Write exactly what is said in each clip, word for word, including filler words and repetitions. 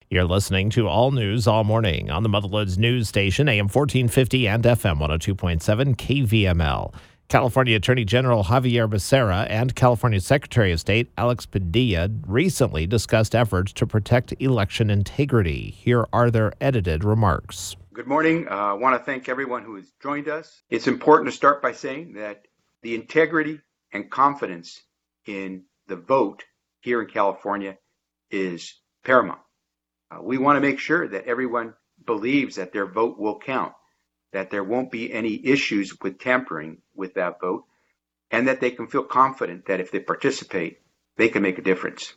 You're listening to All News All Morning on the Motherloads News Station, A M fourteen fifty and F M one oh two point seven K V M L. California Attorney General Javier Becerra and California Secretary of State Alex Padilla recently discussed efforts to protect election integrity. Here are their edited remarks. Good morning. Uh, I want to thank everyone who has joined us. It's important to start by saying that the integrity and confidence in the vote here in California is paramount. Uh, we want to make sure that everyone believes that their vote will count, that there won't be any issues with tampering with that vote, and that they can feel confident that if they participate, they can make a difference.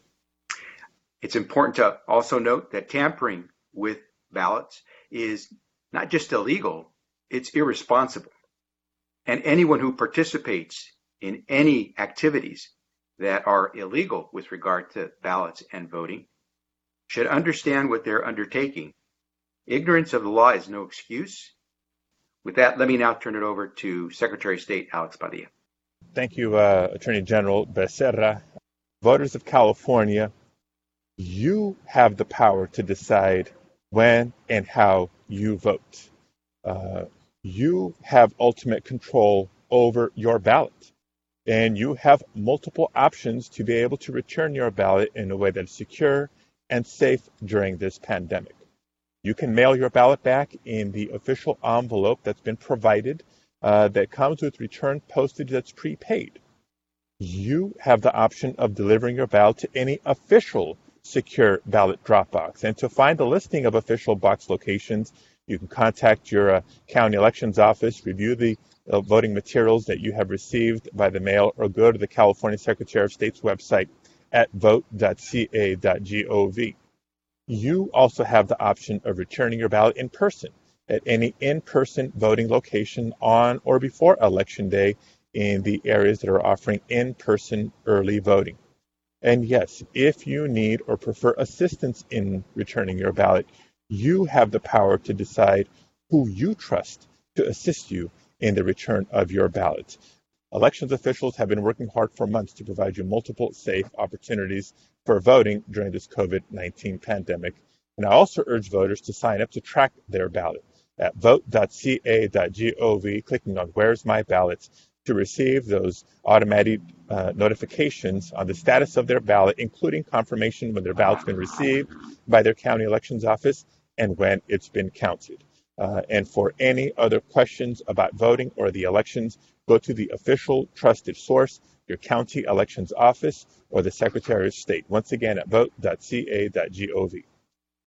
It's important to also note that tampering with ballots is not just illegal, it's irresponsible. And anyone who participates in any activities that are illegal with regard to ballots and voting should understand what they're undertaking. Ignorance of the law is no excuse. With that, let me now turn it over to Secretary of State Alex Padilla. Thank you, uh, Attorney General Becerra. Voters of California, you have the power to decide when and how you vote. Uh, you have ultimate control over your ballot, and you have multiple options to be able to return your ballot in a way that's secure and safe during this pandemic. You can mail your ballot back in the official envelope that's been provided uh, that comes with return postage that's prepaid. You have the option of delivering your ballot to any official secure ballot drop box. And to find the listing of official box locations, you can contact your uh, county elections office, review the uh, voting materials that you have received by the mail, or go to the California Secretary of State's website at vote dot c a dot gov. You also have the option of returning your ballot in person at any in-person voting location on or before Election Day in the areas that are offering in-person early voting. And yes, if you need or prefer assistance in returning your ballot, you have the power to decide who you trust to assist you in the return of your ballot. Elections officials have been working hard for months to provide you multiple safe opportunities for voting during this covid nineteen pandemic. And I also urge voters to sign up to track their ballot at vote dot c a dot gov, clicking on Where's My Ballot, to receive those automatic uh, notifications on the status of their ballot, including confirmation when their ballot's been received by their county elections office and when it's been counted. Uh, and for any other questions about voting or the elections, go to the official trusted source, your county elections office, or the Secretary of State. Once again, at vote dot c a dot gov.